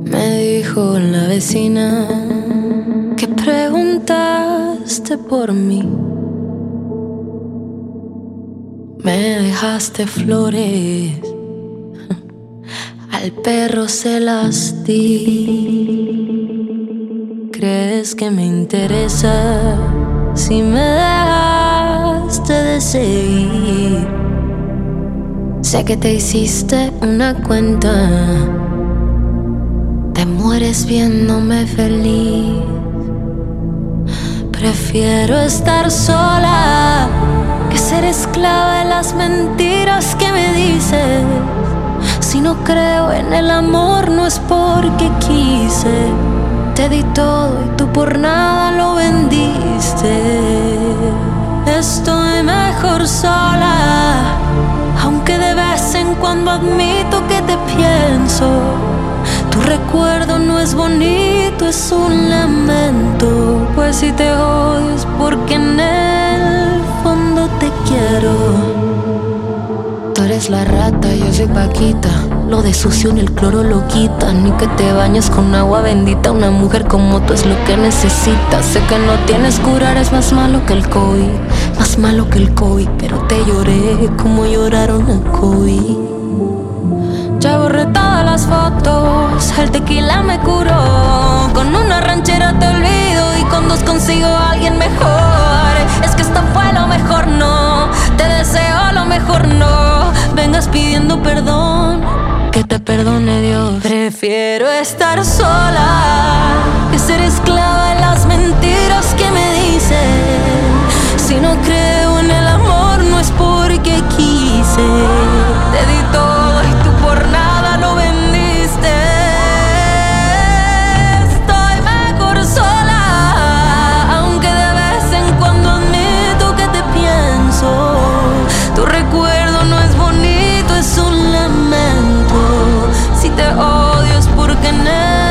Me dijo la vecina que preguntaste por mí. Me dejaste flores, al perro se las di. ¿Crees que me interesa si me dejaste de seguir? Sé que te hiciste una cuenta, te mueres viéndome feliz. Prefiero estar sola que ser esclava de las mentiras que me dices. Si no creo en el amor no es porque quise. Te di todo y tú por nada lo vendiste. Estoy mejor sola, aunque de vez en cuando admito que te pienso. Tu recuerdo no es bonito, es un lamento. Pues si te odio es porque en el fondo te quiero. Tú eres la rata, yo soy Paquita. Lo de sucio ni el cloro lo quita. Ni que te bañes con agua bendita. Una mujer como tú es lo que necesitas. Sé que no tienes cura, eres más malo que el COVID. Más malo que el COVID. Pero te lloré como lloraron el COVID. Ya borré todas las fotos, el tequila me curó. Con una ranchera te olvido y con dos consigo a alguien mejor. Es que esto fue lo mejor, no. Te deseo lo mejor, no. Vengas pidiendo perdón, que te perdone Dios. Prefiero estar sola que ser esclava de las mentiras que me dicen. Si no creo en el amor no es porque quise. Te di todo y tú por nada lo vendiste. Estoy mejor sola, aunque de vez en cuando admito que te pienso. Tu recuerdo no es bonito, es un lamento. Si te odio es porque en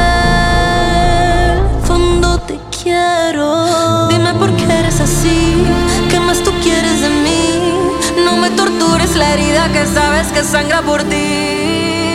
el fondo te quiero. Dime por qué eres así, ¿qué más tú quieres de mí? No me tortures la herida que sabes que sangra por ti.